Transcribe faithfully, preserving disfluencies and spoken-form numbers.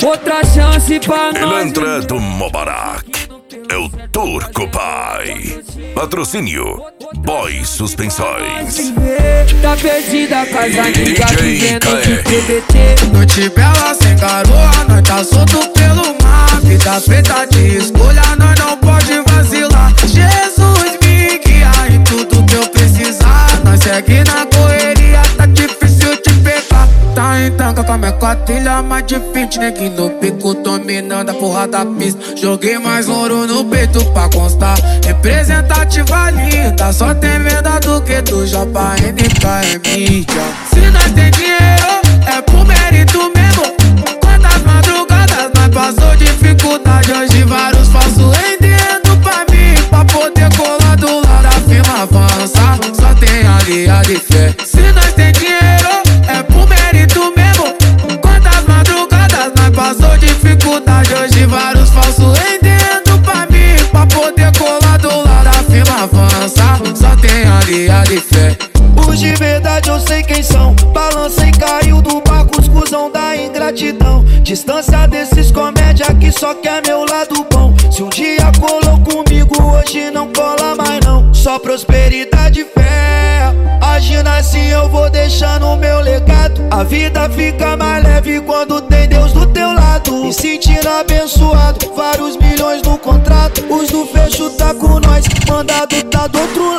outra chance pra nós. Pilantra do Mubarak é o Turco Pai. Patrocínio Boy Suspensões. Tá perdida a casa, amiga, vivendo de P B T. Noite bela sem garoa, nós tá solto pelo mar. Vida feita de escolha, nós não pode vacilar. Jesus me guia em tudo que eu precisar. Nós segue na correria, tá difícil de pegar. Tá em tanga com a minha quadrilha, mais de vinte neguinho no pico, dominando a porra da pista. Joguei mais ouro no peito pra constar. Representativa linda, só tem venda do que do Japa N K é mídia. Se nós tem dinheiro, é pro mérito mesmo. Quantas madrugadas nós passou dificuldade, hoje vários falsos rendendo pra mim, pra poder colar do lado da firma avançar. Só tem aliado e fé. Se nós tem dinheiro, é pro mérito mesmo. Quantas madrugadas nós passou dificuldade, hoje vários falsos rendendo pra mim, pra poder colar do lado da firma avançar. Só tem aliado e fé. Os de verdade eu sei quem são. Balança e caiu do barco, os cuzão da ingratidão. Distância desses comédia que só quer meu lado bom. Se um dia colou comigo, hoje não cola mais não. Só prosperidade e fé. Agindo assim eu vou deixando o meu legado. A vida fica mais leve quando tem Deus do teu lado. Me sentindo abençoado, vários milhões no contrato. Os do fecho tá com nós, mandado tá do outro lado.